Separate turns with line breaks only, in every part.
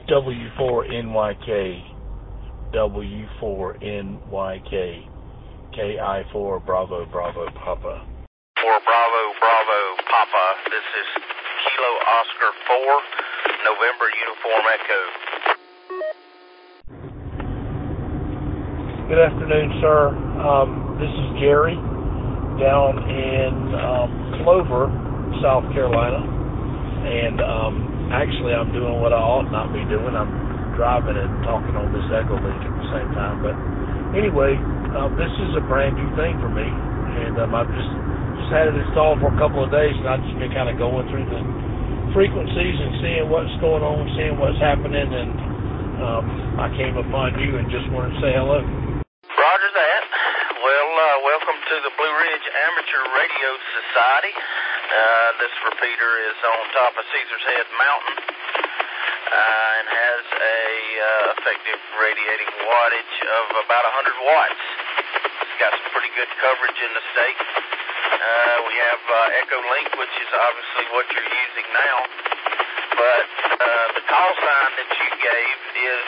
W4NYK, W4NYK, KI4 Bravo Bravo Papa.
For Bravo Bravo Papa, this is Kilo Oscar 4, November Uniform Echo.
Good afternoon, sir. This is Jerry down in Clover, South Carolina, and actually I'm doing what I ought not be doing. I'm driving and talking on this Echo Link at the same time. But anyway, this is a brand new thing for me, and I've just had it installed for a couple of days, and I've just been kind of going through the frequencies and seeing what's going on, seeing what's happening, and I came upon you and just wanted to say hello.
Roger that. Well, welcome to the Blue Ridge Amateur Radio Society. This repeater is on top of Caesar's Head Mountain and has a effective radiating wattage of about 100 watts. It's got some pretty good coverage in the state. We have Echo Link, which is obviously what you're using now. But the call sign that you gave is,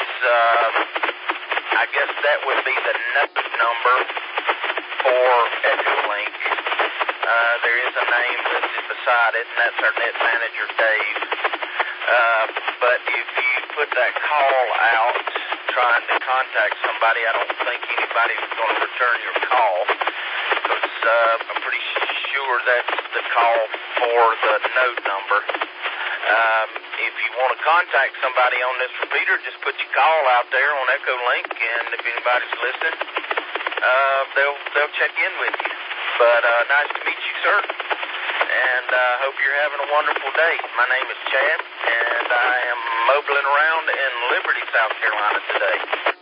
I guess that would be the note number for Echo Link. There is a name listed beside it, and that's our net manager, Dave. But if you put that call out trying to contact somebody, I don't think anybody's going to return your call, because I'm pretty sure that's the call for the node number. If you want to contact somebody on this repeater, just put your call out there on Echo Link, and if anybody's listening, they'll check in with you. But nice to meet you, sir, and hope you're having a wonderful day. My name is Chad, and I am mobiling around in Liberty, South Carolina today.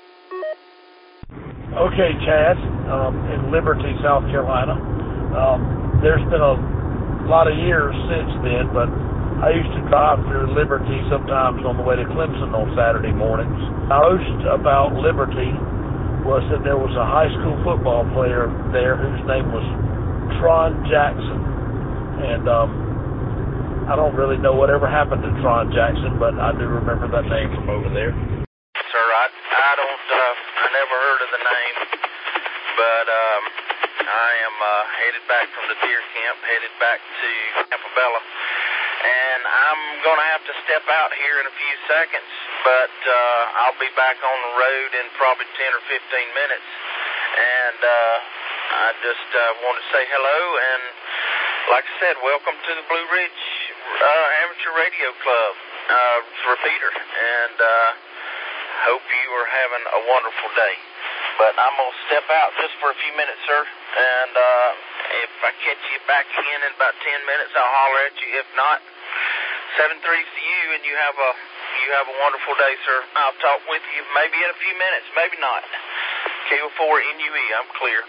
Okay, Chad, in Liberty, South Carolina. There's been a lot of years since then, but I used to drive through Liberty sometimes on the way to Clemson on Saturday mornings. I noticed about Liberty was that there was a high school football player there whose name was Tron Jackson. And I don't really know whatever happened to Tron Jackson, but I do remember that name from over there.
Sir, I never heard of the name, but I am headed back from the deer camp, headed back to Campobella. And I'm going to have to step out here in a few seconds, but I'll be back on the road in probably 10 or 15 minutes. And I just want to say hello, and like I said, welcome to the Blue Ridge Amateur Radio Club repeater, and hope you are having a wonderful day. But I'm going to step out just for a few minutes, sir, and if I catch you back again in about 10 minutes, I'll holler at you. If not, 7-3 to you, and you have a wonderful day, sir. I'll talk with you maybe in a few minutes, maybe not. KO4NUE, I'm clear.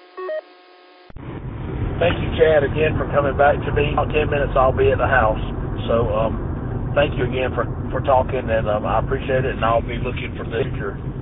Thank you, Chad, again for coming back to me. In 10 minutes, I'll be at the house. So thank you again for talking, and I appreciate it, and I'll be looking for the future.